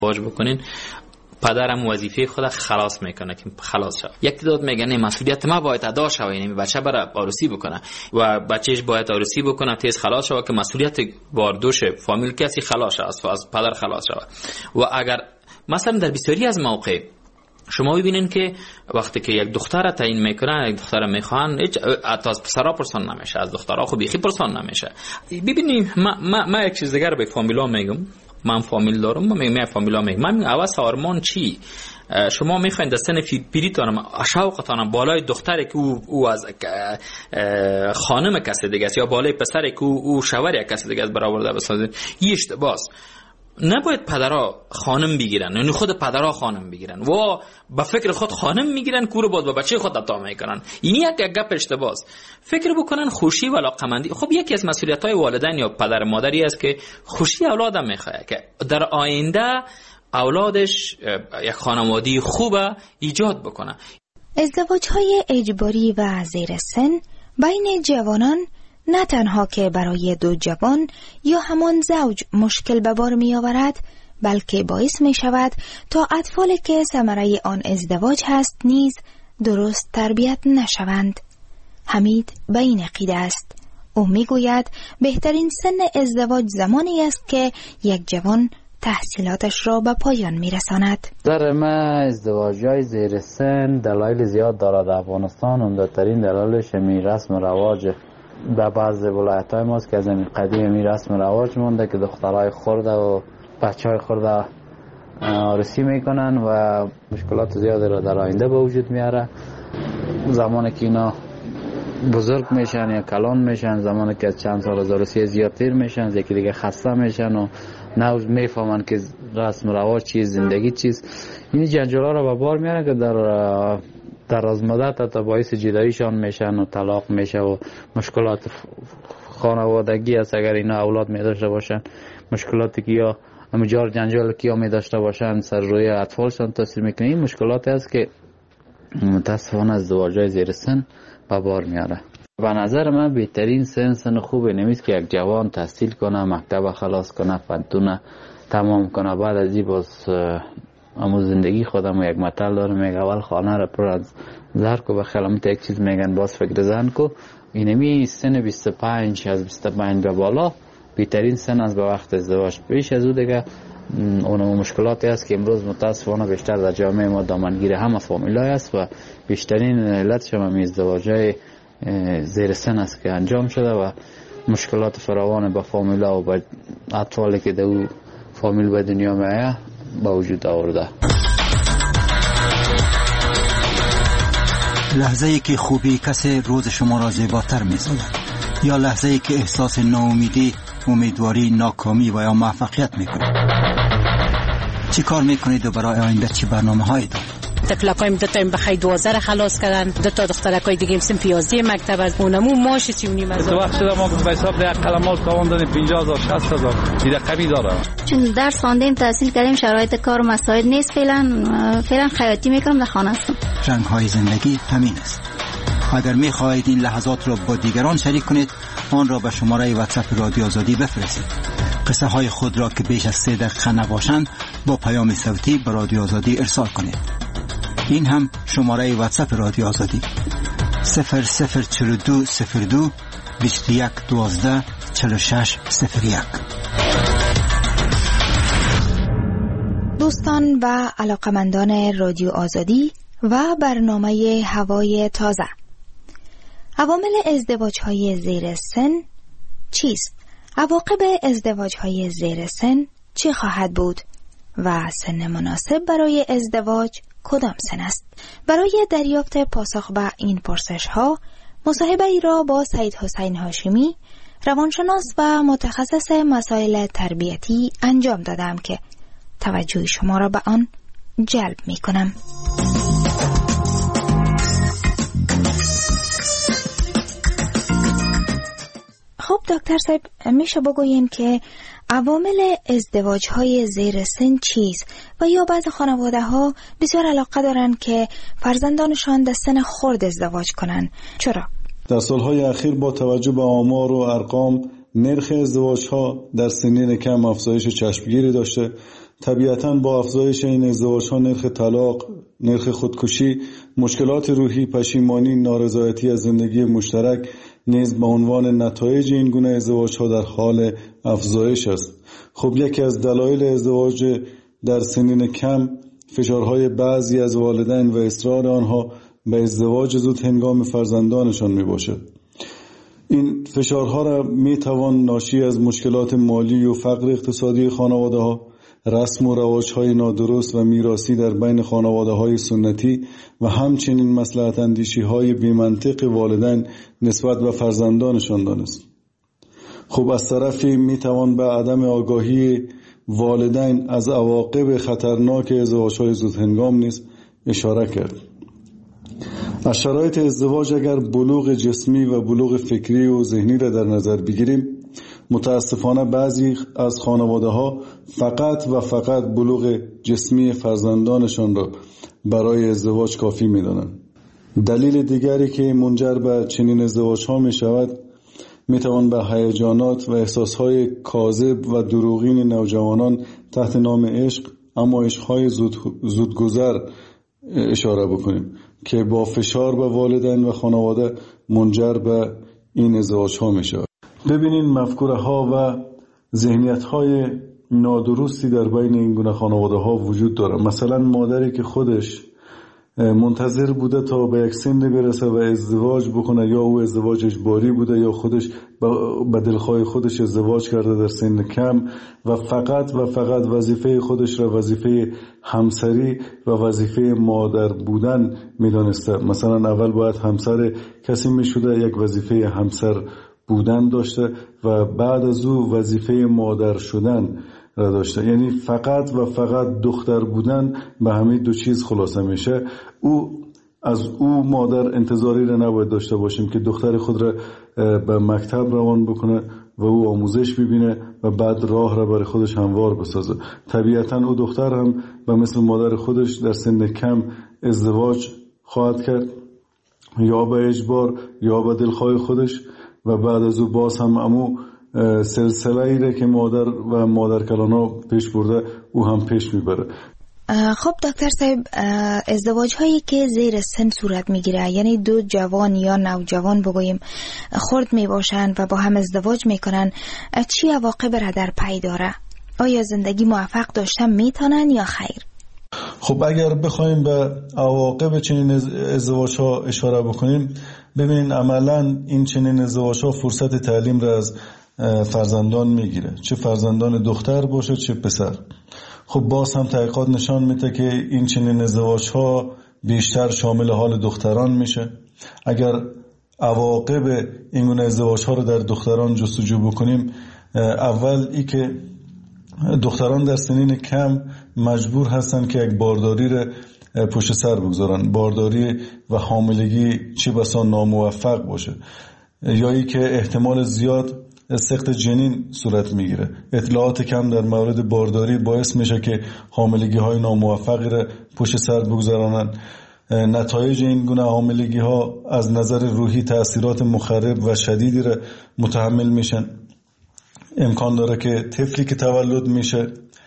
ازدواج بکنین، پدرم وظیفه خود خلاص میکنه که خلاص شد. یک تعداد میگن مسئولیت ما باید ادا شه، یعنی بچه بره عروسی بکنه و بچهش باید عروسی بکنه تیز خلاص شه که مسئولیت باردوش فامیل کسی خلاص شه، از پدر خلاص شه. و اگر مثلا در بسیاری از مواقع شما ببینین که وقتی که یک دختر تعیین میکنن، یک دختر میخوان، هیچ از پسرا پرسان نمیشه، از دخترها خو بیخی پرسان نمیشه. ببینید ما یک چیز دیگه به فامیلا میگم، من فامیل دارم، من فامیلا میگم، من اواز آرمان چی؟ شما میخواین در سن پیریتان شوقتان بالای دختری که او از خانم کسی دیگه است یا بالای پسری که او شوهر کسی دیگه است برآورده بسازید، این اشتباهه. نباید پدرها خانم بگیرن، یعنی خود پدرها خانم بگیرن و با فکر خود خانم میگیرن کورو بود با بچه خود عطا میکنن. این یک گپ اشتباهه. فکر بکنن خوشی و علاقمندی. خب یکی از مسئولیت‌های والدین یا پدر مادری است که خوشی اولادم میخواد که در آینده اولادش یک خانواده خوبه ایجاد بکنه. ازدواج‌های اجباری و زیر سن بین جوانان نه تنها که برای دو جوان یا همان زوج مشکل به بار می آورد، بلکه باعث می شود تا اطفالی که ثمره آن ازدواج هست نیز درست تربیت نشوند. حمید به این عقیده است. او می گوید بهترین سن ازدواج زمانی است که یک جوان تحصیلاتش را به پایان می رساند. در من ازدواج‌های زیر سن دلایل زیاد دارد. افغانستان عمده‌ترین دلایلش می رسم رواج در بعض ولایت‌های ماست که از این قدیم می رسم رواج مونده که دخترای خرده و بچهای خرده عروسی میکنن و مشکلات زیادی را در آینده به وجود میاره. زمانی که اینا بزرگ میشن یا کلان میشن، زمانی که از چند سال از عروسی زیادتر میشن، یکی دیگه خسته میشن و نوز میفهمن که رسم رواج چیز، زندگی چیز. این جنجالا را به بار میاره که در از مدت تا باعث جداییشان میشن و طلاق میشه و مشکلات خانوادگی است. اگر اینا اولاد می داشته باشن، مشکلاتی که یا مجار جنجال که یا می داشته باشن سر روی اطفالشان تاثیر میکنه. این مشکلاتی است که متاسفانه ازدواج‌های زیر سن به بار میاره. به نظر من بهترین سن خوبه نمیست که یک جوان تحصیل کنه، مکتب خلاص کنه، فندونه تمام کنه، بعد از این باز اما زندگی خودم یک مطل داره میگه اول خانه را پر از زر کو، به خیالمت یک چیز میگن باز فکر زن کو. اینمی سن 25 از 25 به بالا بهترین سن از به وقت ازدواج. پیش از او دیگه اون مشکلاتی است که امروز متاسفانه بیشتر در جامعه ما دامنگیر همه فامیلای است و بیشترین علتش هم ازدواج‌های زیر سن است که انجام شده و مشکلات فراوان با فامیلا و با اطفالی که در او فامیل به دنیا میآید با وجود آورده. لحظه‌ای که خوبی کسی روز شما را زیباتر می‌سازد یا لحظه‌ای که احساس ناامیدی، امیدواری، ناکامی و یا موفقیت می‌کنید. چی کار می‌کنید و برای آینده چه برنامه‌هایی دارید؟ تفلقایم دو تا بخای 12 خلاص کردن، دو تا دخترکای دیگه سن 15 مکتب از اونمو ماش 39 از وقت شده ما به حساب ده قلمات تاوان دادیم 50000 60000 دیگه کمی داره. چون درس خواندیم، تحصیل کردیم، شرایط کار مساعد نیست. فعلا خیاطی میکنم، در خانه هستم. رنگ‌های زندگی همین است. اگر می‌خواهید این لحظات را با دیگران شریک کنید، آن را به شماره واتساپ رادیو آزادی بفرستید. قصه های خود را که بیش از 3 دقیقه نباشند با پیام صوتی به رادیو آزادی ارسال کنید. این هم شماره واتساپ رادیو آزادی 004202 2112 4601. دوستان و علاقمندان رادیو آزادی و برنامه هوای تازه، عوامل ازدواج‌های زیر سن چیست؟ عواقب ازدواج‌های زیر سن چه خواهد بود؟ و سن مناسب برای ازدواج کدام سن است؟ برای دریافت پاسخ به این پرسش‌ها مصاحبه ای را با سید حسین هاشمی، روانشناس و متخصص مسائل تربیتی انجام دادم که توجه شما را به آن جلب می کنم. خب دکتر صاحب، میشه بگوییم که عوامل ازدواج‌های زیر سن چیست و یا بعض خانواده‌ها بسیار علاقه دارن که فرزندانشان در سن خرد ازدواج کنن؟ چرا؟ در سالهای اخیر با توجه به آمار و ارقام نرخ ازدواج‌ها در سنین کم افزایش چشمگیری داشته طبیعتاً با افزایش این ازدواج‌ها نرخ طلاق، نرخ خودکشی، مشکلات روحی، پشیمانی، نارضایتی از زندگی مشترک نیز به عنوان نتایج این گونه ازدواج‌ها در حال افزایش است. خب یکی از دلایل ازدواج در سنین کم فشارهای بعضی از والدین و اصرار آنها به ازدواج زود هنگام فرزندانشان می باشد. این فشارها را می توان ناشی از مشکلات مالی و فقر اقتصادی خانواده ها، رسم و رواج‌های نادرست و میراثی در بین خانواده‌های سنتی و همچنین مصلحت اندیشی‌های بی‌منطق والدین نسبت به فرزندانشان دانست. خب از طرفی می توان به عدم آگاهی والدین از عواقب خطرناک ازدواج‌های زودهنگام نیز اشاره کرد. از شرایط ازدواج اگر بلوغ جسمی و بلوغ فکری و ذهنی را در نظر بگیریم، متاسفانه بعضی از خانواده‌ها فقط بلوغ جسمی فرزندانشان را برای ازدواج کافی می‌دانند. دلیل دیگری که منجر به چنین ازدواج‌ها می‌شود می‌توان به هیجانات و احساس‌های کاذب و دروغین نوجوانان تحت نام عشق، اما عشق‌های زودگذر اشاره بکنیم که با فشار به والدین و خانواده منجر به این ازدواج‌ها می‌شود. ببینین مفکوره‌ها و ذهنیت‌های نادرستی در بین این گونه خانواده‌ها وجود داره. مثلا مادری که خودش منتظر بوده تا به یک سن برسه و ازدواج بکنه، یا او ازدواج اجباری بوده یا خودش به دلخواه خودش ازدواج کرده در سن کم و فقط وظیفه خودش را وظیفه همسری و وظیفه مادر بودن میدانسته. مثلا اول باید همسر کسی میشده، یک وظیفه همسر بودن داشته و بعد از او وظیفه مادر شدن را داشته. یعنی فقط دختر بودن به همین دو چیز خلاصه میشه. از او مادر انتظاری را نباید داشته باشیم که دختر خود را به مکتب روان بکنه و او آموزش ببینه و بعد راه را برای خودش هموار بسازه. طبیعتاً او دختر هم به مثل مادر خودش در سن کم ازدواج خواهد کرد، یا به اجبار یا به دلخواه خودش، و بعد از او باز هم امو سلسله ای را که مادر و مادرکلانا پیش برده او هم پیش میبره. خب دکتر صاحب، ازدواج هایی که زیر سن صورت میگیره، یعنی دو جوان یا نوجوان بگوییم خرد میباشن و با هم ازدواج میکنن، چی عواقب را در پی داره؟ آیا زندگی موفق داشتن میتونن یا خیر؟ خب اگر بخوایم به عواقب چنین ازدواج ها اشاره بکنیم، ببینین عملا این چنین ازدواج ها فرصت تعلیم را از فرزندان میگیره، چه فرزندان دختر باشه چه پسر. خب باز هم تحقیقات نشان میده که این چنین ازدواج ها بیشتر شامل حال دختران میشه. اگر عواقب این گونه ازدواج ها رو در دختران جستجو بکنیم، اول ای که دختران در سنین کم مجبور هستن که یک بارداری را پشت سر بگذارن. بارداری و حاملگی چه بسا ناموفق باشه، یا ای که احتمال زیاد سقط جنین صورت میگیره. اطلاعات کم در مورد بارداری باعث میشه که حاملگی های ناموفقی را پشت سر بگذارن. نتایج این گونه حاملگی ها از نظر روحی تأثیرات مخرب و شدیدی را متحمل میشن. امکان داره که طفلی که تولد میشه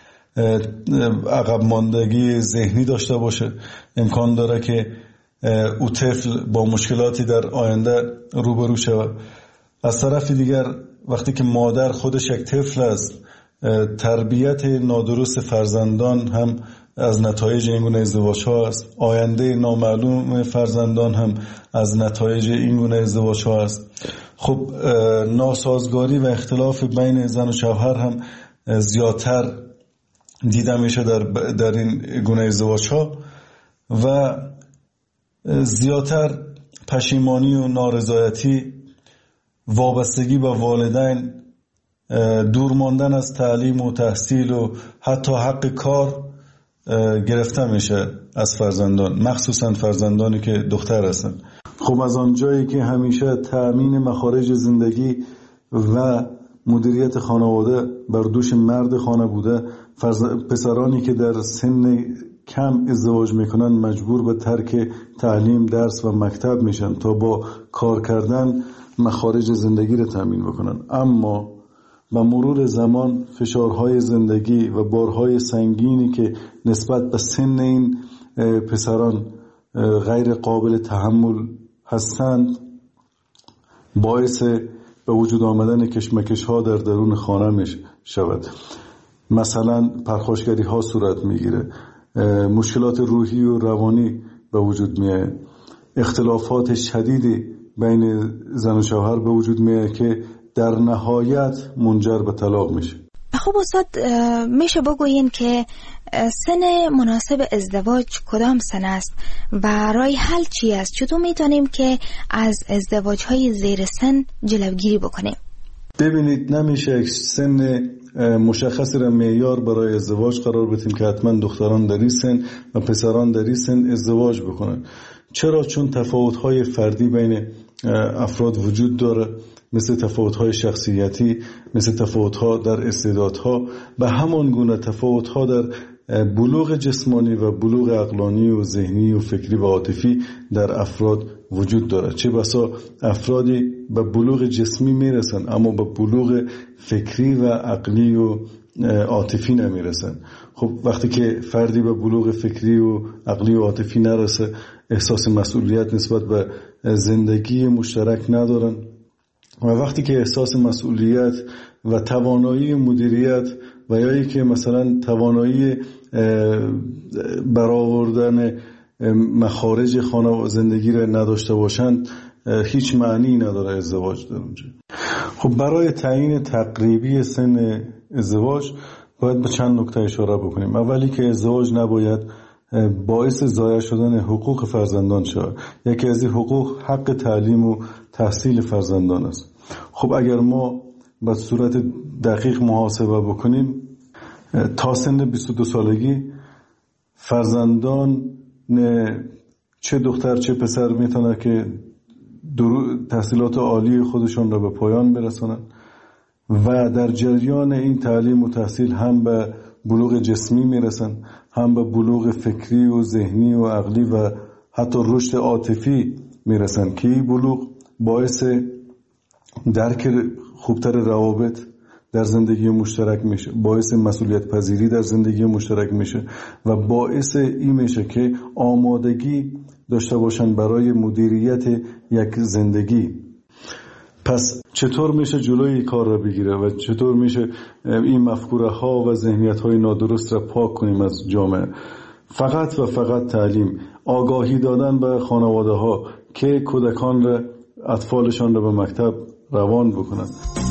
عقب ماندگی ذهنی داشته باشه. امکان داره که او طفل با مشکلاتی در آینده روبرو شود. از طرف دیگر وقتی که مادر خودش یک طفل است، تربیت نادرست فرزندان هم از نتایج این گونه ازدواج ها است. آینده نامعلوم فرزندان هم از نتایج این گونه ازدواج ها است. خب ناسازگاری و اختلاف بین زن و شوهر هم زیادتر دیده میشه در این گونه ازدواج ها و زیادتر پشیمانی و نارضایتی، وابستگی به والدین، دور ماندن از تعلیم و تحصیل و حتی حق کار گرفته میشه از فرزندان، مخصوصا فرزندانی که دختر هستن. خب از آنجایی که همیشه تأمین مخارج زندگی و مدیریت خانواده بر دوش مرد خانه بوده، پسرانی که در سن کم ازدواج میکنن مجبور به ترک تعلیم، درس و مکتب میشن تا با کار کردن مخارج زندگی رو تامین بکنن. اما با مرور زمان فشارهای زندگی و بارهای سنگینی که نسبت به سن این پسران غیر قابل تحمل هستند باعث به وجود آمدن کشمکش ها در درون خانه می شود. مثلا پرخاشگری ها صورت می گیره، مشکلات روحی و روانی به وجود می آید، اختلافات شدیدی بین زن و شوهر به وجود می آید که در نهایت منجر به طلاق میشه. خب استاد میشه بگوین که سن مناسب ازدواج کدام سن است و راه حل چی است؟ چطور میتونیم که از ازدواج‌های زیر سن جلوگیری بکنیم؟ ببینید نمیشه سن مشخصی را معیار برای ازدواج قرار بدیم که حتما دختران در این سن و پسران در این سن ازدواج بکنن. چرا؟ چون تفاوت‌های فردی بین افراد وجود داره، مثل تفاوت‌های شخصیتی، مثل تفاوت‌ها در استعدادها، به همان گونه تفاوت‌ها در بلوغ جسمانی و بلوغ عقلانی و ذهنی و فکری و عاطفی در افراد وجود داره. چه بسا افرادی به بلوغ جسمی میرسن اما به بلوغ فکری و عقلی و عاطفی نمیرسن. خب وقتی که فردی به بلوغ فکری و عقلی و عاطفی نرسه، احساس مسئولیت نسبت به زندگی مشترک ندارن و وقتی که احساس مسئولیت و توانایی مدیریت و یا ای که مثلا توانایی برآوردن مخارج خانه و زندگی را نداشته باشند، هیچ معنی نداره ازدواج در اونجا. خب برای تعیین تقریبی سن ازدواج باید به چند نکته اشاره بکنیم. اولی که ازدواج نباید باعث ضایع شدن حقوق فرزندان شود. یکی از این حقوق حق تعلیم و تحصیل فرزندان است. خب اگر ما به صورت دقیق محاسبه بکنیم، تا سن 22 سالگی فرزندان چه دختر چه پسر میتونه که تحصیلات عالی خودشون را به پایان برسونن و در جریان این تعلیم و تحصیل هم به بلوغ جسمی میرسن، هم به بلوغ فکری و ذهنی و عقلی و حتی رشد عاطفی میرسن که این بلوغ باعث درک خوبتر روابط در زندگی مشترک میشه، باعث مسئولیت پذیری در زندگی مشترک میشه و باعث این میشه که آمادگی داشته باشن برای مدیریت یک زندگی. پس چطور میشه جلوی کار را بگیره و چطور میشه این مفکوره ها و ذهنیت های نادرست را پاک کنیم از جامعه؟ فقط و فقط تعلیم، آگاهی دادن به خانواده ها که کودکان را، اطفالشان را به مکتب روان بکنند.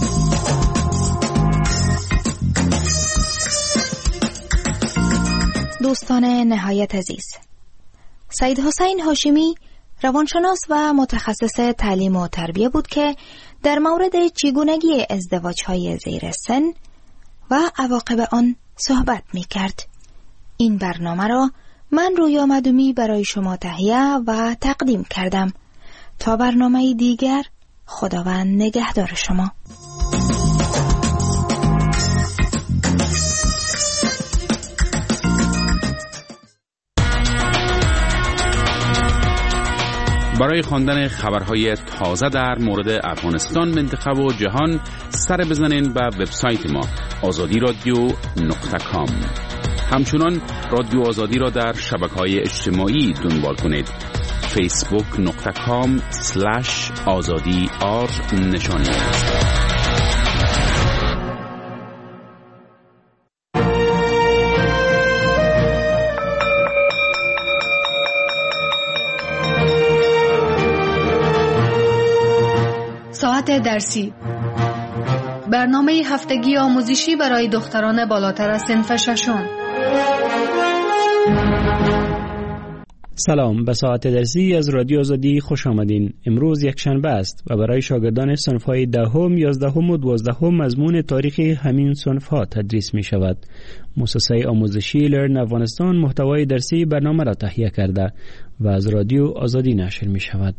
دوستان نهایت عزیز، سید حسین هاشمی روانشناس و متخصص تعلیم و تربیه بود که در مورد چگونگی ازدواج‌های زیر سن و عواقب آن صحبت می‌کرد. این برنامه را من رویا مدومی برای شما تهیه و تقدیم کردم. تا برنامه دیگر، خداوند نگهدار شما. برای خواندن خبرهای تازه در مورد افغانستان، منطقه و جهان سر بزنین به وبسایت ما azadiradio.com. همچنان رادیو آزادی را در شبکه‌های اجتماعی دنبال کنید. facebook.com/azadi_r نشانی است. ساعت درسی، برنامه هفتگی آموزشی برای دختران بالاتر از صنف ششم. سلام، به ساعت درسی از رادیو آزادی خوش آمدین. امروز یک شنبه است و برای شاگردان صنف‌های 10ام، 11ام و 12ام مضمون تاریخ همین صنف‌ها تدریس می شود. مؤسسه آموزشی لرن افغانستان محتوای درسی برنامه را تهیه کرده و از رادیو آزادی نشر می شود.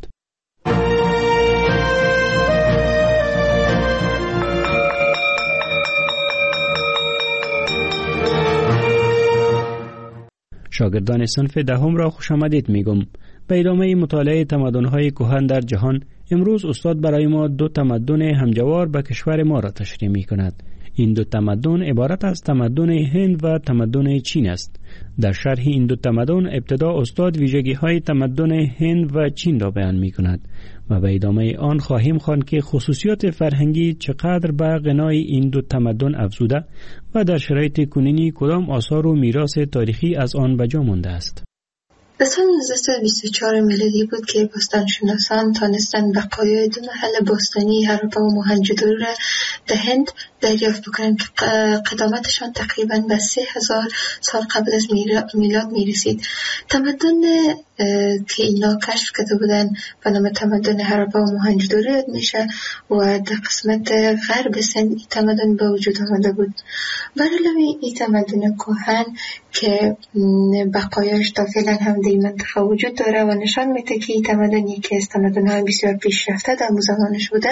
شاگردان صنف 10م را خوش آمدید میگم. به ادامه مطالعه تمدن‌های کهن در جهان، امروز استاد برای ما دو تمدن همجوار به کشور ما را تشریح می‌کند. این دو تمدن عبارت از تمدن هند و تمدن چین است. در شرح این دو تمدن ابتدا استاد ویژگی‌های تمدن هند و چین را بیان می‌کند و به ادامه آن خواهیم خواند که خصوصیات فرهنگی چقدر به غنای این دو تمدن افزوده و در شرایط کنونی کدام آثار و میراث تاریخی از آن به جا مانده است. در سال 1924 میلادی بود که باستانشناسان تانستند بقایای دو محل باستانی هراپا و موهنجودارو را در هند دریافت بکنند که قدامتشان تقریباً به 3000 سال قبل از میلاد میرسید. تمدن که اینا کشف کرده بودن به نام تمدن هراپا و موهنجودارو یاد میشه و در قسمت غرب سند این تمدن به وجود آمده بود. برعلاوه این تمدن کهن که بقایاش تا فعلا هم در این منطقه وجود داره و نشان میده که این تمدن یکی از تمدن‌های بسیار پیشرفته در زمانش بوده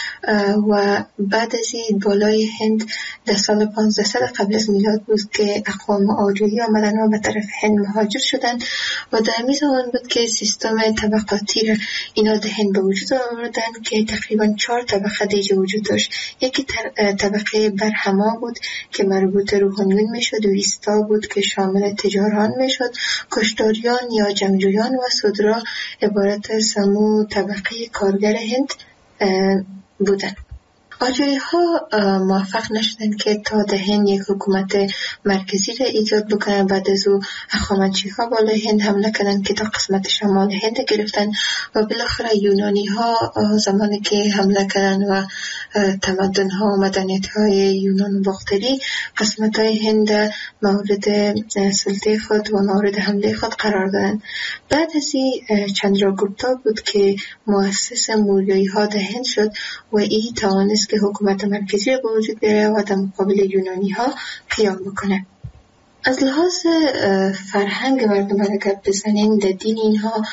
و بعد از این بالای هند در سال 1500 قبل از میلاد بود که اقوام آریایی آمدن و به طرف هند مهاجر شدن و در همین زمان بود که سیستم طبقاتی را اینا در هند به وجود آوردن که تقریبا 4 طبقه دیگه وجود داشت. یکی طبقه برهما بود که مربوط روحانیون میشد، ویستا بود که شامل تجاران میشد، کشتاریان یا جنگجویان و سودرا عبارت از سمو طبقه کارگر هند بودن. آریایی ها موفق نشدن که تا در هند یک حکومت مرکزی را ایجاد بکنن. بعد از او هخامنشی ها بالای هند حمله کردن که تا قسمت شمال هند گرفتن و بالاخره یونانی ها زمانی که حمله کردن و تمدن ها و مدنیت های یونان باختری قسمت های هند مورد سلطه خود و مورد حمله خود قرار دادن. بعد از این چندراگوپتا بود که مؤسس موریایی ها در هند شد و این توانست که حکومت مرکزی به وجود بیاره و در مقابل یونانی ها قیام بکنه. از لحاظ فرهنگ مردم اگر بزنیم در دین اینها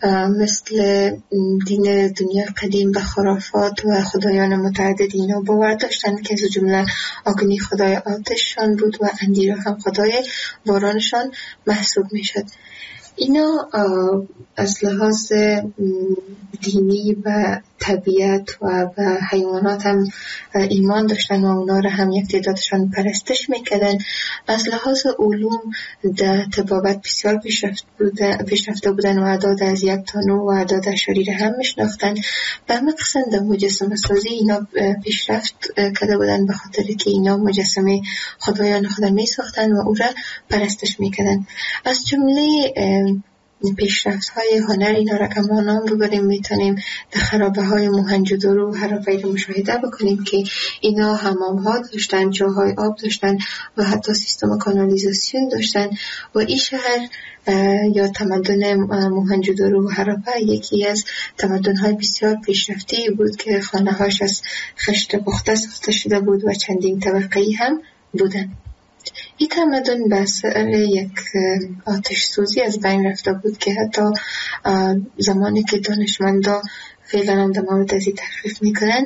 مثل دین دنیا قدیم به خرافات و خدایان متعدد اینا باور داشتن که از جمله آگنی خدای آتششان بود و اندیرا هم خدای بارانشان محسوب می شد. اینا از لحاظ دینی و طبیعت و به حیوانات هم ایمان داشتن و اونا را هم یک تعدادشان پرستش میکردن. از لحاظ علوم در طبابت بسیار پیشرفته بودن و اعداد از 1 تا 9 و اعداد اشاری هم میشناختن. به مقصد در مجسمه سازی اینا پیشرفت کرده بودن به خاطر که اینا مجسمه خدایان خدا میساختن و او را پرستش میکردن. از جمله پیشرفت های هنر اینا را که ما نام ببریم میتونیم در خرابه های موهنجودارو و هراپا را مشاهده بکنیم که اینا حمام ها داشتن، جاهای آب داشتن و حتی سیستم کانالیزاسیون داشتن و این شهر یا تمدن موهنجودارو و هراپا یکی از تمدن های بسیار پیشرفته بود که خانه هاش از خشت پخته ساخته شده بود و چندین طبقه‌ای هم بودن. این تمدن به اثر یک آتش سوزی از بین رفته بود که حتی زمانی که دانشمندا فعلا هم در مورد از این تحقیق میکنن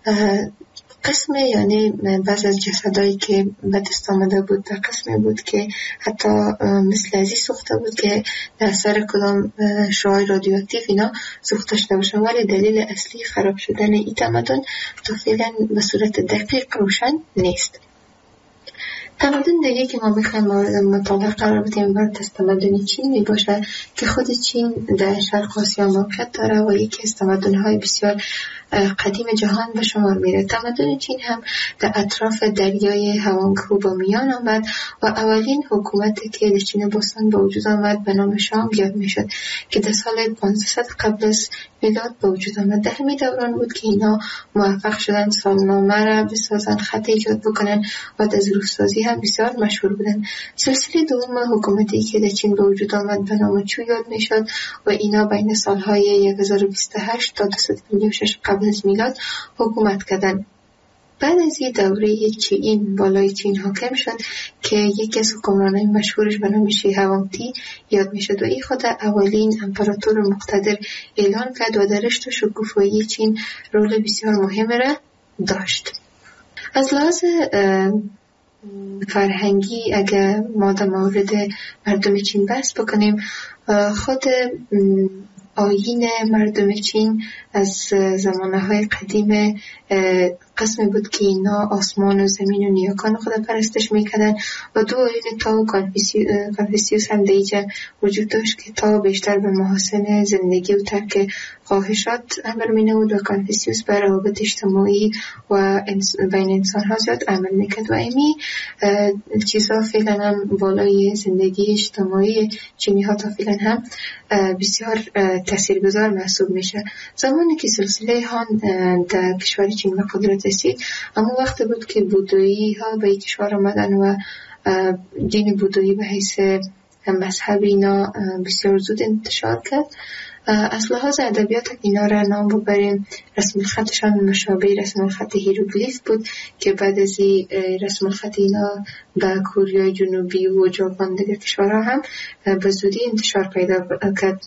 قسم یعنی بعض از جسدایی که به دست آمده بود در قسمی بود که حتی مثل ازی سوخته بود که در اثر کدام شعاع رادیواکتیو اینا سوخته شده باشه، ولی دلیل اصلی خراب شدن این تمدن تا فعلا به صورت دقیق روشن نیست. تمدن دیگه که ما میخوایم مورد مطالعه قرار بدیم برای تمدن چین می باشه که خود چین در شرق آسیا موقعیت داره و یکی از تمدن‌های بسیار قدیم جهان به شمار میره. تمدن چین هم در اطراف دریای هوانگهو با میان آمد و اولین حکومتی که در چین باستان به وجود آمد به نام شانگ یاد میشد که در سال 1500 قبل از میلاد به وجود آمد. در همین دوران بود که اینا موفق شدن سالنامه را بسازن، خط ایجاد بکنن و در ظروف‌سازی هم بسیار مشهور بودن. سلسله دوم حکومتی که در چین به وجود آمد به نام چو یاد میشد و اینا بین سالهای 1028 تا 256 قبل از میلاد حکومت کردن. بعد از این دوره چین بالای چین حاکم شد که یکی از حکمرانای مشهورش به نام شی هوانگتی یاد میشد و این خود اولین امپراتور مقتدر اعلان کرد و در رشد و شکوفایی چین رول بسیار مهم را داشت. از لحاظ فرهنگی اگر ما در مورد مردم چین بحث بکنیم، خود آیین مردم چین از زمانهای قدیم قسمی بود که اینا آسمان و زمین و نیاکان خود پرستش میکردن و دو آیین تا و کنفوسیوس هم دیجا وجود داشت که تا بیشتر به محاسن زندگی و ترک خواهشات عمل مینود و کنفوسیوس بر روابط اجتماعی و بین انسان ها زیاد عمل میکرد و ایمی چیزها فعلا هم بالای زندگی اجتماعی چینی ها تا فعلا هم بسیار تاثیرگذار محسوب میشه. زمانی که سلسله هان در کشور چین به قدرت رسید، اما وقت بود که بودایی ها به کشور آمدن و دین بودایی به حیث مذهب اینا بسیار زود انتشار کرد. از لحاظ ادبیات اینا را نام ببریم، رسم الخطشان مشابه رسم الخط هیروگلیف بود که بعد از رسم الخط اینا به کره جنوبی و ژاپن دیگر کشورها هم به زودی انتشار پیدا کرد.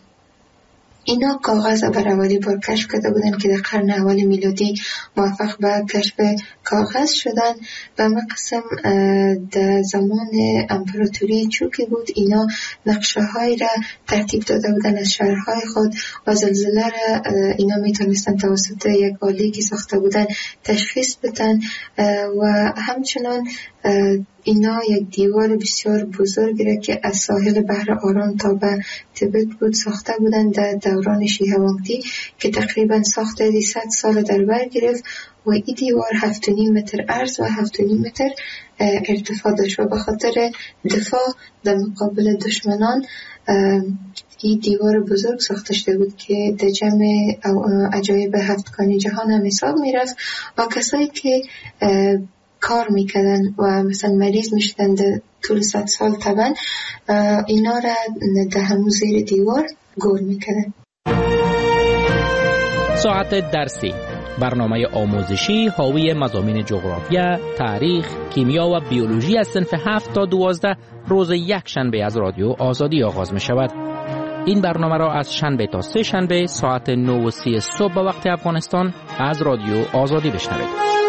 اینا کاغذ بر اولی بار کشف کرده بودن که در قرن اول میلادی موفق به کشف کاغذ شدن. به مقسم در زمان امپراتوری چوکی بود، اینا نقشه های را ترتیب داده بودن از شهرهای خود و زلزله را اینا میتونستن توسط یک آلی که ساخته بودن تشخیص بدن و همچنان اینا یک دیوار بسیار بزرگی را که از ساحل بحر آرام تا به تبت بود ساخته بودن در دوران شیه وانگتی که تقریبا ساخته 100 سال در بر گرفت و این دیوار 7.5 متر عرض و 7.5 متر ارتفاع داشت و به خاطر دفاع در مقابل دشمنان این دیوار بزرگ ساخته شده بود که در جمع عجایب هفتگانی جهان هم حساب می رفت و کسایی که کار میکردن و مثلا مریض میشدن در طول 100 سال طبعا اینا را در همون زیر دیوار گور میکردن. ساعت درسی، برنامه آموزشی حاوی مضامین جغرافیا، تاریخ، کیمیا و بیولوژی از صنف 7 تا 12 روز یک شنبه از رادیو آزادی آغاز می شود. این برنامه را از شنبه تا سه شنبه ساعت 9:30 صبح به وقت افغانستان از رادیو آزادی بشنوید.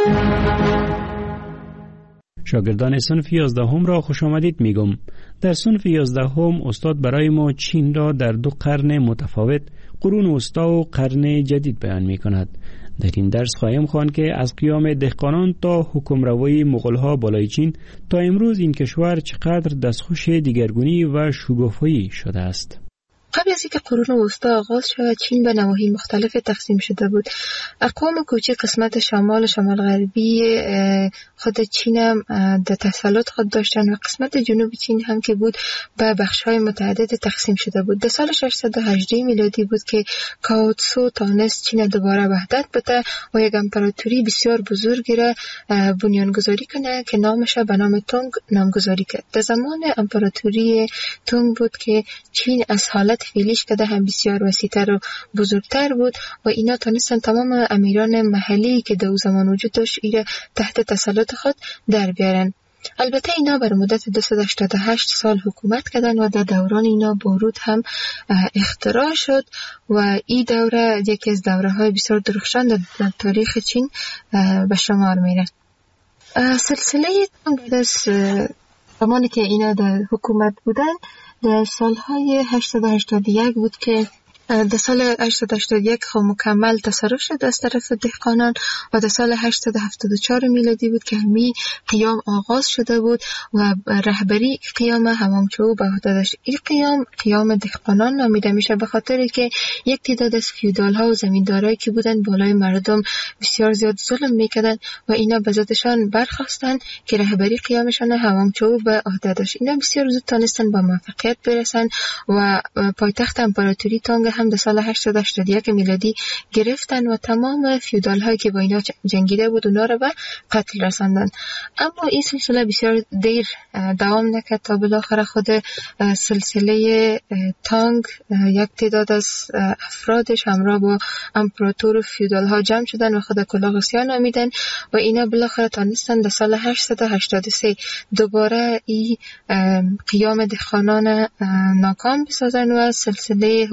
شاگردان صنف 11 را خوش آمدید میگم. در صنف 11 استاد برای ما چین را در 2 قرن متفاوت، قرون وسطی و قرن جدید بیان می کند. در این درس خواهیم خواند که از قیام دهقانان تا حکمروی مغول‌ها بالای چین تا امروز این کشور چقدر دستخوش دیگرگونی و شکوفایی شده است. قبل از اینکه قرون وسطی آغاز شود، چین به نواحی مختلف تقسیم شده بود. اقوام کوچک قسمت شمال و شمال غربی خود چین هم در تسلط خود داشتن و قسمت جنوب چین هم که بود به بخش‌های متعدد تقسیم شده بود. در سال 618 میلادی بود که کاو تسو تانست چین دوباره وحدت بده و یک امپراتوری بسیار بزرگی را بنیانگذاری کنه که نامش به نام تونگ نامگذاری کرد. در زمان امپراتوری تونگ بود که چین از حالت فعلیش که هم بسیار وسیع‌تر و بزرگتر بود و اینا تونستن تمام امیران محلی که در زمان وجود داشت ایره تحت تسلط خود در بیارن. البته اینا بر مدت 288 سال حکومت کردن و در دوران اینا بارود هم اختراع شد و این دوره یکی از دوره‌های بسیار درخشان در تاریخ چین به شمار میره. سلسله تونگ زمانی که اینا در حکومت بودن در سالهای 881 بود که در سال 881 مکمل تصرف شد از طرف دهقانان و در سال 874 میلادی بود که همی قیام آغاز شده بود و رهبری قیام هوامچو به عهده داشت. این قیام دهقانان نامیده میشه به خاطر که یک تعداد از فیودال ها و زمیندارایی که بودن بالای مردم بسیار زیاد ظلم میکردن و اینا به ذاتشان برخواستن که رهبری قیامشان هوامچو به عهده داشت. اینا بسیار زود تونستن با موفقیت برسن و پایتخت امپراتوری تونگ هم در سال 881 میلادی گرفتن و تمام فیودال هایی که با اینا جنگیده بود اونا رو به قتل رساندن. اما این سلسله بسیار دیر دوام نکرد تا بالاخره خود سلسله تانگ یک تعداد از افرادش همراه با امپراتور و فیودال ها جمع شدن و خود کلاغسیا نامیدن و اینا بالاخره تونستن در سال 883 دوباره این قیام دهقانان ناکام بسازن و سلسله هوامچو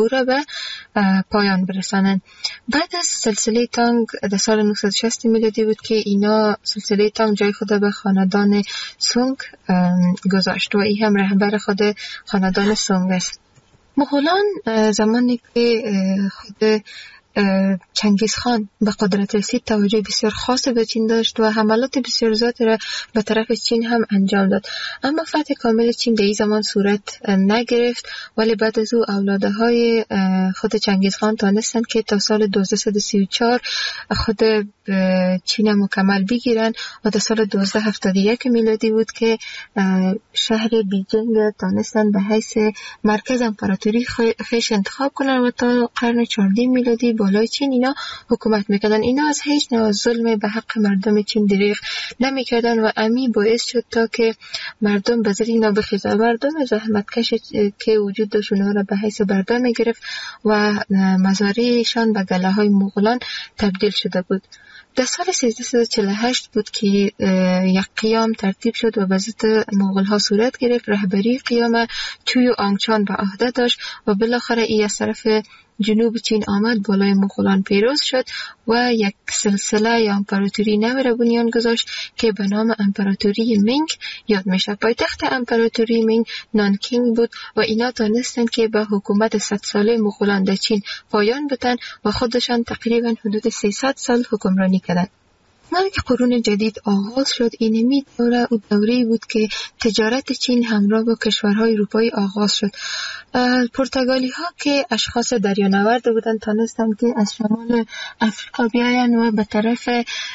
او را به پایان برسانند. بعد از سلسله تانگ در سال 960 میلادی بود که اینا سلسله تانگ جای خود به خاندان سونگ گذاشت و این هم رهبر خود خاندان سونگ است. مغولان زمانی که خود چنگیز خان به قدرت رسید توجه بسیار خاص به چین داشت و حملات بسیار زیادی را به طرف چین هم انجام داد، اما فتح کامل چین در این زمان صورت نگرفت. ولی بعد از او اولاده های خود چنگیز خان تانستند که تا سال 1234 خود چین مکمل بگیرن و در سال 1271 میلادی بود که شهر بیجینگ تانستند به حیث مرکز امپراتوری خیش انتخاب کنند و تا قرن 14 میلادی بالای چین اینا حکومت میکردن. اینا از هیچ نوع ظلم به حق مردم چین دریغ نمیکردن و امی باعث شد تا که مردم به زیر اینا بخیزن. مردم زحمتکش که وجود داشت اونها را به حیث برده میگرفت و مزارعشان به گله های مغولان تبدیل شده بود. در سال 1348 بود که یک قیام ترتیب شد و به ضد مغول ها صورت گرفت. رهبری قیام چوی آنگچان به عهده داشت و بالاخره ای از طرف جنوب چین آمد، بالای مغولان پیروز شد و یک سلسله یا امپراتوری نو را بنیان گذاشت که به نام امپراتوری مینگ یاد میشه. پایتخت امپراتوری مینگ نانکینگ بود و اینا تانستند که به حکومت 100 ساله مغولان در چین پایان بدن و خودشان تقریبا حدود 300 سال حکمرانی کردند. وقتی که قرون جدید آغاز شد، اینمی دوره او دوره‌ای بود که تجارت چین همراه با کشورهای اروپایی آغاز شد. پرتغالی ها که اشخاص دریانورد بودند تانستند که از شمال افریقا بیاین و به طرف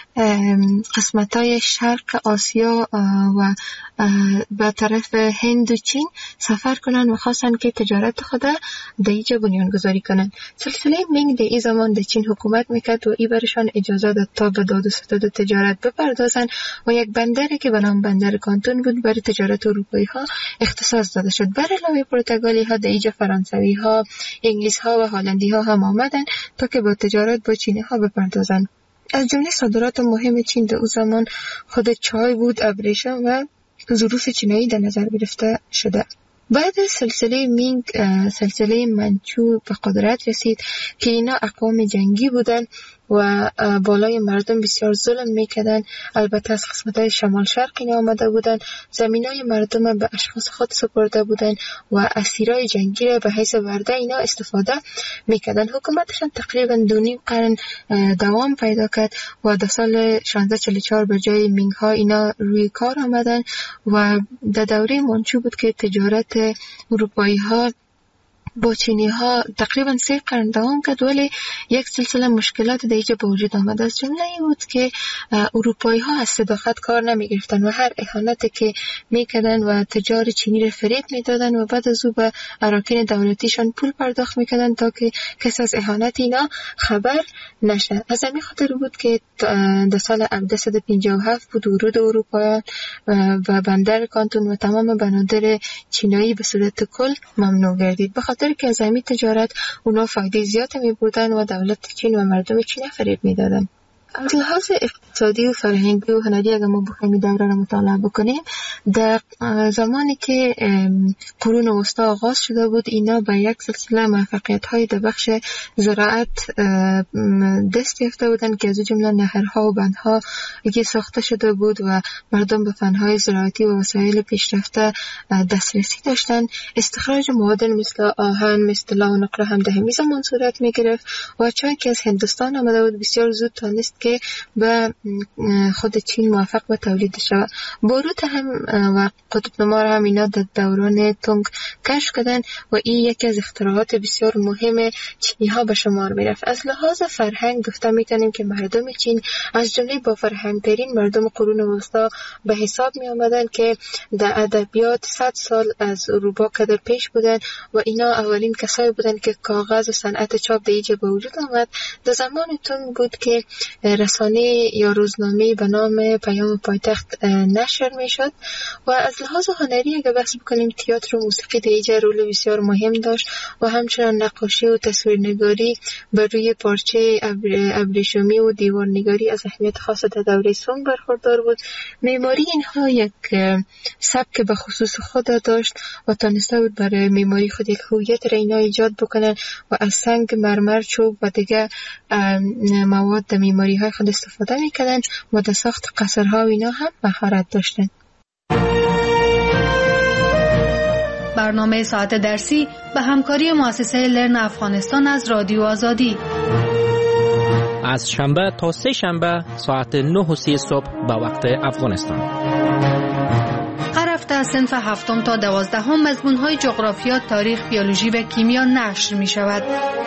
قسمت‌های شرق آسیا و به طرف هند و چین سفر کنند و خواستند که تجارت خود در اینجا بنیان گذاری کنند. سلسله مینگ در این زمان در چین حکومت میکرد و ای برشان اجازه داد تا به داد و ستد تجارت بپردازند و یک بندری که به نام بندر کانتون بود برای تجارت اروپایی ها اختصاص داده شد. بر علاوه پرتغالی ها در اینجا فرانسوی ها، انگلیس ها و هلندی ها هم آمدند تا که با تجارت با چینی ها بپردازند. از جمله صادرات مهم چین در اون زمان خود چای بود، ابریشم و ظروف چینایی در نظر گرفته شده. بعد از سلسله مینگ سلسله منچو به قدرت رسید که اینا اقوام جنگی بودن و بالای مردم بسیار ظلم میکردن. البته از قسمت‌های شمال شرق اینا آمده بودن، زمینای مردم به اشخاص خود سپرده بودن و اسیرای جنگی را به حیث ورده اینا استفاده میکردن. حکومتشان تقریبا 2.5 قرن دوام پیدا کرد و در سال 1644 به جای مینگ ها اینا روی کار آمدن و در دوره منچو بود که تجارت اروپایی ها با چینی ها تقریبا 3 قرن دوام کرد، ولی یک سلسله مشکلات در اینجا به وجود آمد. از جمله این بود که اروپایی ها از صداقت کار نمی گرفتن و هر اهانتی که می کردن و تجار چینی را فریب می دادن و بعد از او به اراکین دولتیشان پول پرداخت می کردن تا که کسی از اهانت اینا خبر نشه. از همین خاطر بود که در سال 1957 بود ورود اروپایان و بندر کانتون و تمام بنادر چینایی به صورت کل ممنوع گردید. بخاطر که از همین تجارت اونا فایده زیاد می بردن و دولت چین و مردم چین فریب می دادن. از لحاظ اقتصادی و فرهنگی و هنری اگر ما بخوایم دوره را مطالعه بکنیم، در زمانی که قرون وسطی آغاز شده بود اینا به یک سلسله موفقیت‌های در بخش زراعت دست یافته بودند که از جمله نهرها و بندها که ساخته شده بود و مردم به فن‌های زراعتی و وسایل پیشرفته دسترسی داشتند. استخراج معادن مثل آهن، مثل طلا و نقره هم در همین زمان صورت می‌گرفت و چای که از هندوستان آمده بود بسیار زود تانست که به خود چین موفق به تولید شود. باروت هم و قطب نما هم اینا در دوران تونگ کشف کردن و این یکی از اختراعات بسیار مهم چینی ها به شمار می رفت. از لحاظ فرهنگ گفته می کنیم که مردم چین از جمله با فرهنگ ترین مردم قرون وسطی به حساب می آمدن که در ادبیات 100 سال از اروپا کده پیش بودن و اینا اولین کسایی بودن که کاغذ و صنعت چاپ در اینجا به وجود آمد. در زمان تونگ بود که رسانه یا روزنامه به نام پیام پایتخت نشر می شد و از لحاظ هنری اگر بحث بکنیم تئاتر و موسیقی در اینجا رول بسیار مهم داشت و همچنان نقاشی و تصویرنگاری بر روی پارچه ابریشمی و دیوارنگاری از اهمیت خاص در دوره سون برخوردار بود. معماری اینها یک سبک به خصوص خود داشت و تانسته بود برای معماری خود یک هویت را اینا ایجاد بکنن و از سنگ، مرمر، چوب و دیگه مواد در معماری های خود استفاده میکردن و در ساخت قصرها و اینا هم مهارت داشتن. برنامه ساعت درسی به همکاری مؤسسه لرن افغانستان از رادیو آزادی از شنبه تا سه شنبه ساعت 9:30 صبح به وقت افغانستان. هر هفته از صنف 7 تا 12 مضمون‌های جغرافیا، تاریخ، بیولوژی و کیمیا نشر می‌شود.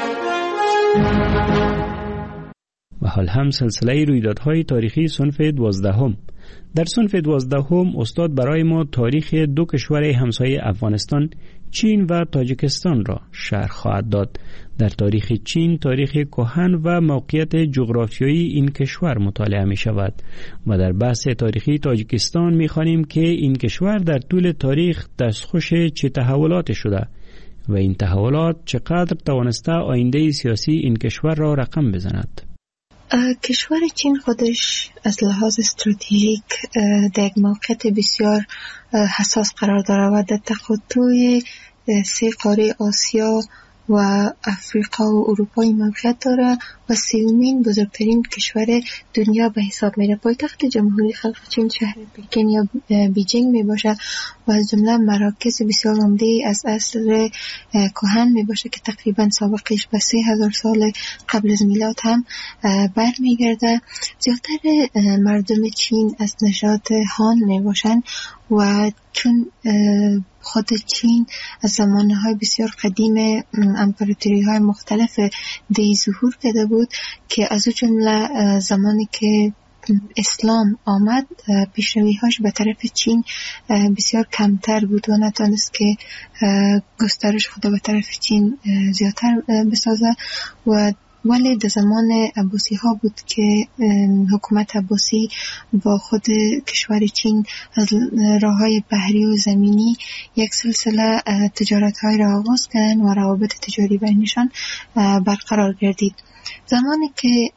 و حال هم سلسله رویدادهای تاریخی صنف 12. در صنف 12 استاد برای ما تاریخ دو کشور همسایه افغانستان، چین و تاجیکستان را شرح خواهد داد. در تاریخ چین تاریخ کهن و موقعیت جغرافیایی این کشور مطالعه می شود و در بحث تاریخی تاجیکستان می خوانیم که این کشور در طول تاریخ دستخوش چه تحولاتی شده و این تحولات چقدر توانسته آینده سیاسی این کشور را رقم بزند. کشور چین خودش از لحاظ استراتژیک در یک موقعیت بسیار حساس قرار دارد و در تقاطع سه قاره آسیا و افریقا و اروپا موقعیت داره و سومین بزرگترین کشور دنیا به حساب میره. پایتخت جمهوری خلق چین شهر پکن یا بیجینگ می باشه و از جمله مراکز بسیار عمده از عصر کهن می باشه که تقریبا سابقش به 3000 سال قبل از میلاد هم برمیگرده. زیادتر مردم چین از نژاد هان می باشن و چون خود چین از زمانهای بسیار قدیم امپراتوری های مختلف دی ظهور کرده بود که از او جمله زمانی که اسلام آمد پیشروی‌هاش به طرف چین بسیار کمتر بود و نتونست که گسترش خود به طرف چین زیادتر بسازه و ولی در زمان عباسی ها بود که حکومت عباسی با خود کشور چین از راه های بحری و زمینی یک سلسله تجارت های را آغاز کردن و روابط تجاری بینشان برقرار گردید. زمانی که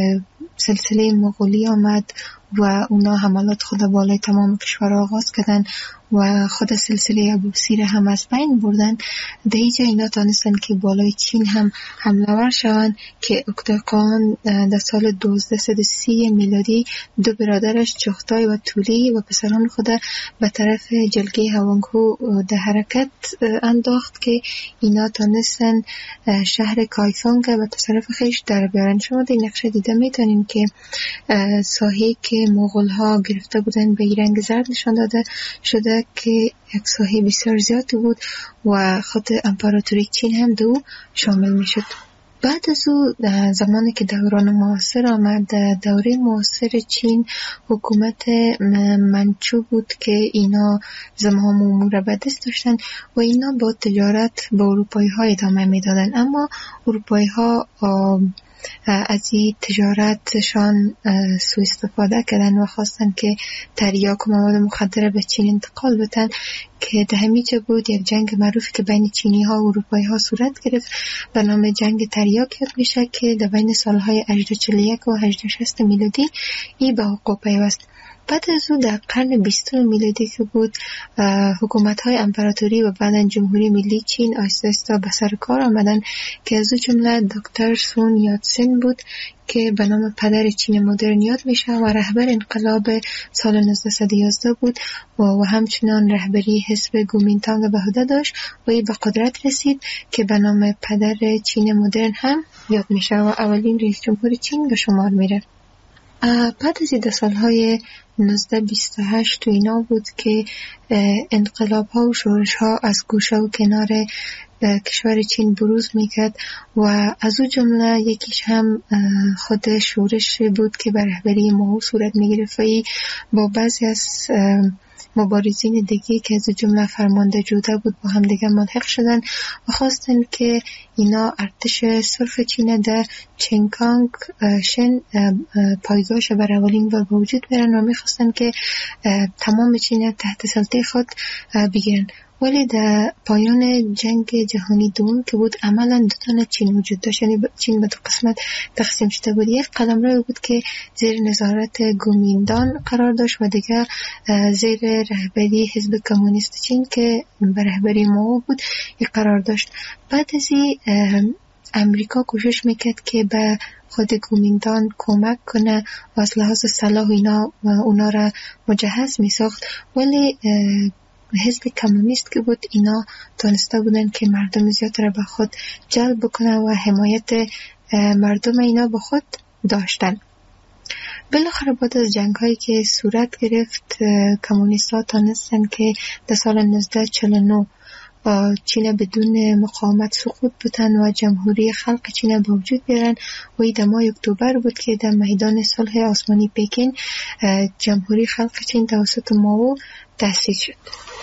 سلسله مغولی آمد و اونا حملات خود بالای تمام کشور آغاز کردن و خود سلسله عباسی را هم از بین بردن، در اینجا اینا تانستن که بالای چین هم حمله ور شوند که اکتاقان در سال 1230 میلادی دو برادرش چغتای و تولی و پسران خود به طرف جلگه هوانگهو در حرکت انداخت که اینا تانستن شهر کایفانگ به تصرف خیش در بیارن. شما در نقشه دیده میتونین که ساحه که مغول ها گرفته بودن به رنگ زرد نشان داده شده که یک ساحه بسیار زیادی بود و خود امپراتوری چین هم دو شامل می شد. بعد از او زمانی که دوران معاصر آمد، دوره معاصر چین حکومت منچو بود که اینا زمام امور به دست داشتن و اینا با تجارت با اروپایی ها ادامه می دادن، اما اروپایی ها از این تجارتشان سوء استفاده کردن و خواستن که تریاک و مواد مخدر به چین انتقال بدن که در همیجا بود یک جنگ معروفی که بین چینی ها و اروپایی ها صورت گرفت به نام جنگ تریاک یاد میشه که در بین سالهای 1841 و 1860 میلادی ای به حقوق پیوست. بعد از او در قرن 20 میلادی که بود حکومت‌های امپراتوری و بعداً جمهوری ملی چین آهسته آهسته به سر کار آمدن که از او جمله دکتر سون یاتسن بود که به نام پدر چین مدرن یاد میشه و رهبر انقلاب سال 1911 بود و همچنان رهبری حزب کومینتانگ به عهده داشت و ای به قدرت رسید که به نام پدر چین مدرن هم یاد میشه و اولین رئیس جمهور چین به شمار میره. بعد از این سالهای 1928 تو اینا بود که انقلاب ها و شورش ها از گوشه و کنار کشور چین بروز میکرد و از او جمله یکیش هم خود شورش بود که بر رهبری ماو صورت میگرفت و با بعضی از مبارزین دیگه که از جمله فرمانده جوده بود با هم دیگه ملحق شدن و خواستن که اینا ارتش سرخ چین در چینکانگ شن پایگاهش بر اولین بار به وجود بیارن و میخواستن که تمام چین تحت سلطه خود بگیرن. ولی در پایان جنگ جهانی دوم که بود عملا دو تا چین وجود داشت، یعنی چین به دو قسمت تقسیم شده بود. یک قلمرو بود که زیر نظارت گومیندان قرار داشت و دیگه زیر رهبری حزب کمونیست چین که به رهبری مائو بود یک قرار داشت. بعد از امریکا کوشش میکرد که به خود گومیندان کمک کنه و از لحاظ سلاح اونا را مجهز میساخت، ولی حزب کمونیست که بود اینا تونسته بودن که مردم زیاد را به خود جلب بکنن و حمایت مردم اینا به خود داشتن. بالاخره بعد از جنگ هایی که صورت گرفت کمونیست ها تونستن که در سال 1949 چین بدون مقاومت سقوط بودن و جمهوری خلق چین به وجود بیارن و این در ماه اکتبر بود که در میدان صلح آسمانی پکین جمهوری خلق چین توسط مائو تأسیس شد.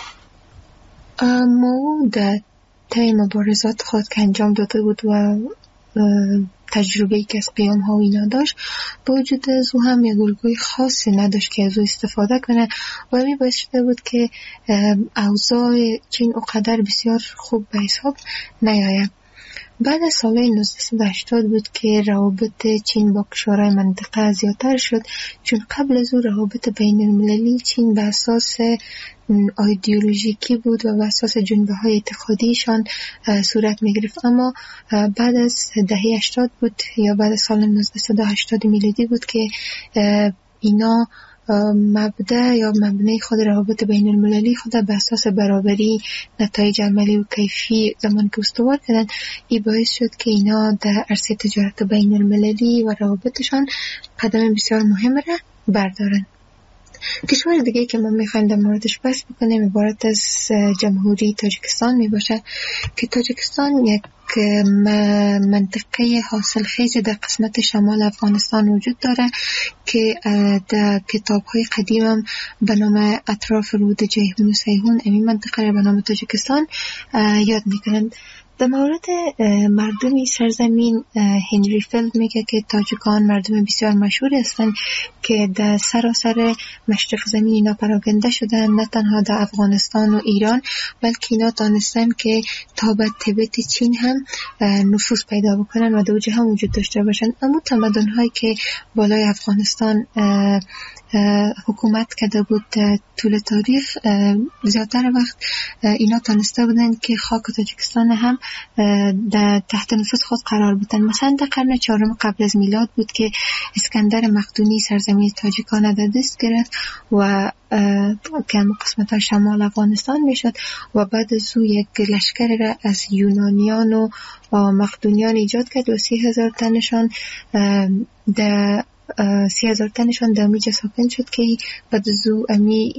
مائو در طی مبارزات خود که انجام داده بود و تجربه‌ای که از قیام ها و اینا داشت، با وجود از او هم یک الگوی خاصی نداشت که از او استفاده کنه و همین باعث شده بود که اوضاع چین اونقدر بسیار خوب به حساب نیاید. بعد از سال 1980 بود که روابط چین با کشورهای منطقه زیادتر شد، چون قبل از او روابط بین المللی چین به اساس ایدئولوژیکی بود و به اساس جنبه های اعتقادیشان صورت می گرفت. اما بعد از دهه 80 بود یا بعد از سال 1980 میلادی بود که اینا مبدأ یا مبنای خود روابط بین المللی خود به اساس برابری نتایج عملی و کیفی زمان که استوار کردن. این باعث شد که اینا در عرصه تجارت بین المللی و روابطشان قدم بسیار مهم را بردارن. کشور دیگه که ما میخوایم در موردش بحث بکنیم عبارت از جمهوری تاجیکستان میباشه که تاجیکستان یک منطقه حاصل خیز در قسمت شمال افغانستان وجود داره که در کتاب‌های قدیم هم به نام اطراف رود جیهون و سیهون این منطقه را به نام تاجیکستان یاد میکنند. در مورد مردمی سرزمین هنری فیلد میگه که تاجیکان مردم بسیار مشهوری هستند که در سراسر مشرق زمین اینا پراکنده شدن، نه تنها در افغانستان و ایران بلکه اینا دانستن که تا به تبت چین هم نفوذ پیدا بکنن و دو جهان وجود داشته باشن. اما تمدن‌هایی که بالای افغانستان حکومت کرده بود طول تاریخ زیادتر وقت اینا تانسته بودن که خاک تاجیکستان هم در تحت نفوذ خود قرار بدن. مثلا در قرن 4 قبل از میلاد بود که اسکندر مقدونی سرزمین تاجیکان در دست گرفت و که قسمت های شمال افغانستان میشد و بعد از او یک لشکر را از یونانیان و مقدونیان ایجاد کرد و 30,000 تنشان در 30,000 تنشان در امیجا ساکن شد که بعد از او امی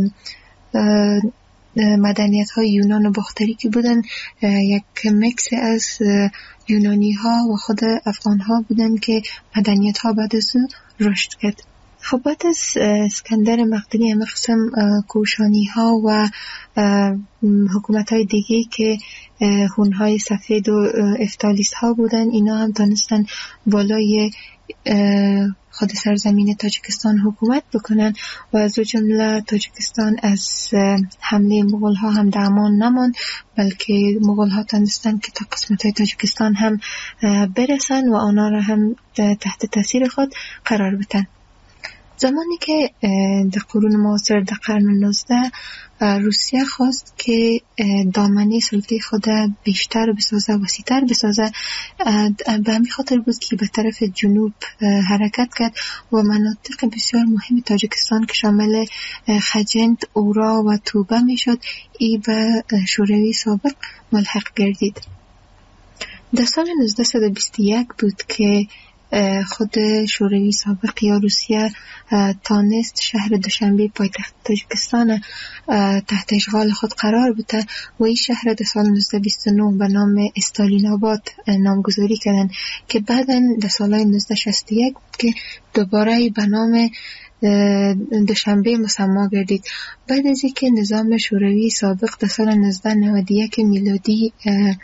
مدنیت های یونان و باختری که بودن یک مکس از یونانی ها و خود افغان ها بودن که مدنیت ها بعد از او رشد کرد. خب بعد از اسکندر مقدونی همه قسم کوشانی ها و حکومت های دیگه که هون های سفید و افتالیست ها بودن اینا هم تانستن بالای خود سرزمین تاجیکستان حکومت بکنن و از جمله تاجیکستان از حمله مغول ها هم در امان نماند بلکه مغول ها تانستن که تا قسمت های تاجیکستان هم برسن و آنها را هم تحت تاثیر خود قرار بدن. زمانی که در قرون معاصر در قرن 19 روسیه خواست که دامنه سلطه خود بیشتر بسازه وسیع‌تر بسازه، به همین خاطر بود که به طرف جنوب حرکت کرد و مناطق بسیار مهم تاجیکستان که شامل خجند، اورا و توبه میشد ای به شوروی سابق ملحق گردید. در سال 1921 بود که خود شوروی سابق یا روسیه تانست شهر دوشنبه پایتخت تاجیکستان تحت اشغال خود قرار بده و این شهر در سال 1929 به نام استالین آباد نامگذاری کردن که بعداً در سال 1961 بود که دوباره به نام دوشنبه مسما گردید. بعد از اینکه نظام شوروی سابق در سال 1991 میلادی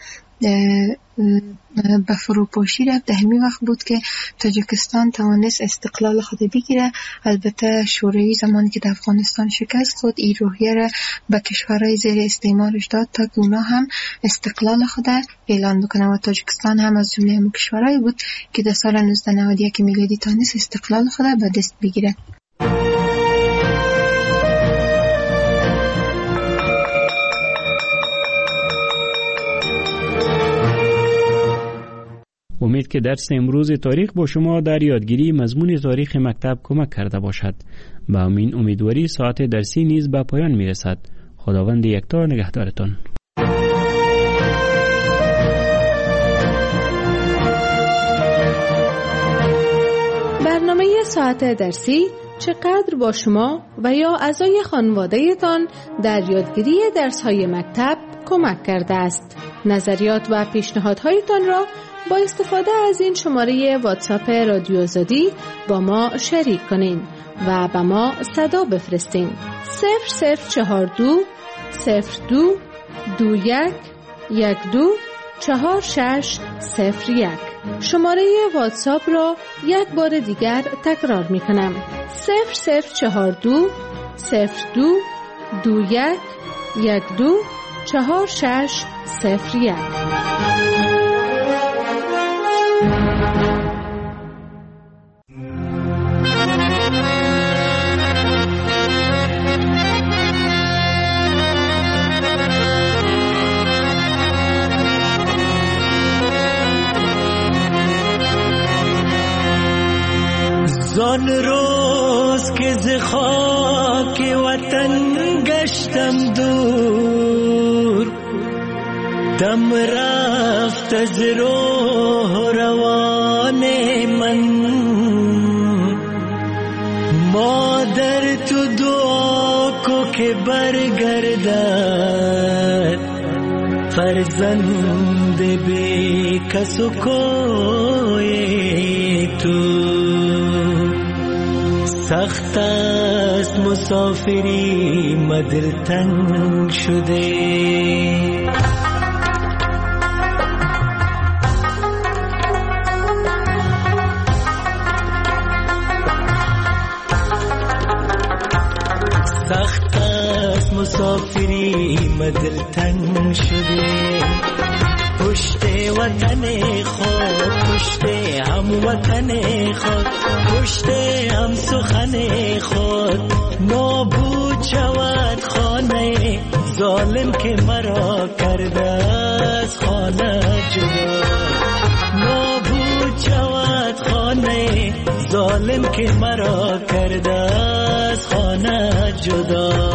به فروپاشی رفت، در همین وقت بود که تاجیکستان توانست استقلال خود بگیره. البته شوروی زمانی که در افغانستان شکست خود این روحیه را به کشورهای زیر استعمارش داد تا که اونا هم استقلال خود اعلان بکنه و تاجیکستان هم از جمله همون کشورهایی بود که در سال 1991 میلادی توانست استقلال خود به دست بگیره. امید که درس امروز تاریخ با شما در یادگیری مضمون تاریخ مکتب کمک کرده باشد. با همین امیدواری ساعت درسی نیز به پایان می رسد. خداوند یکتا نگهدارتان. برنامه ساعت درسی چقدر با شما و یا اعضای خانواده تان در یادگیری درس‌های مکتب کمک کرده است؟ نظریات و پیشنهادهایتان را با استفاده از این شماره واتساپ رادیو آزادی با ما شریک کنین و به ما صدا بفرستین. 0042 02 21 12 4601. شماره واتساپ را یک بار دیگر تکرار می کنم. 0042 02 21 12 4601. زان روز که ز خاک وطن گشتم دور، دم رفت از روح روان من. مادر تو دعا کو که برگردد، فرزند بی کس و کوی تو. سخت است مسافری مدل تنگ شده، سخت است مسافری مدل تنگ شده. پشت وطن خود، پشت هم وطن خود، پشت هم سخن خود. نابود شود خانه ظالم که مرا کرده از خانه جدا. نابود شود خانه ظالم که مرا کرده از خانه جدا.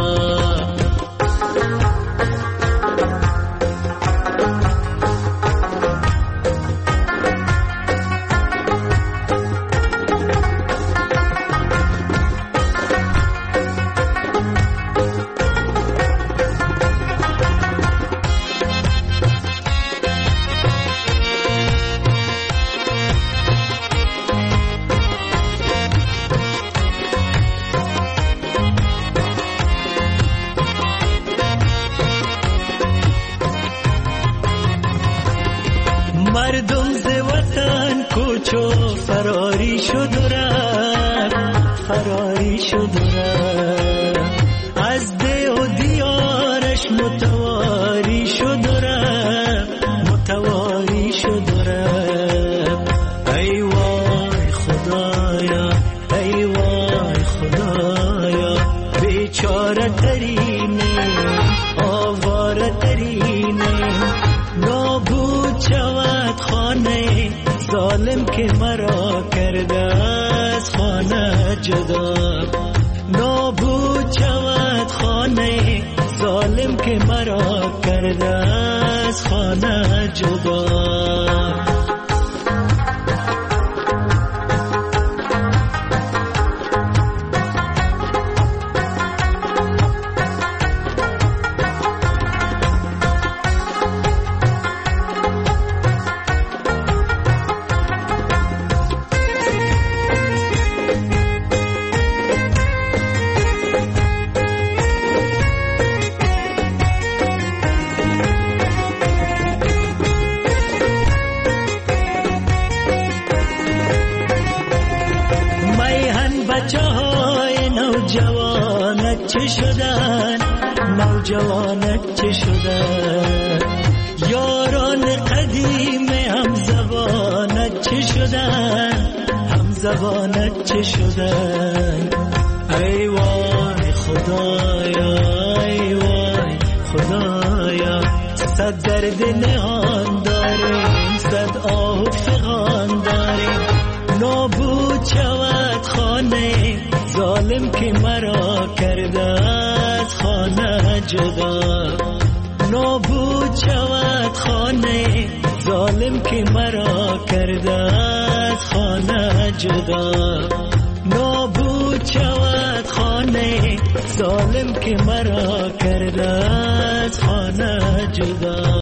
مردم ز وطن کوچو فراری شد و رفت، فراری شد و رفت. از ده و دیارش متواری شد و رفت، متواری شد و رفت. ای وای خدایا، ای وای خدایا، بیچاره ترینیم، آواره ترینیم. نابود شود خانه ظالم که مرا کرده از خانه جدا. نابود شود خانه ظالم که مرا کرده از خانه جدا. چه شدن نوجوانک چه شدن یاران قدیم هم زبانک چه شدن هم زبانک چه شدن ای وای خدایا ای وای خدایا صد درد نهان داریم صد آه فغان داریم نابود شود خانه ظالم که مرا کرده از خانه جدا نابود شود خانه ظالم که مرا کرده از خانه جدا نابود شود خانه ظالم که مرا کرده از خانه جدا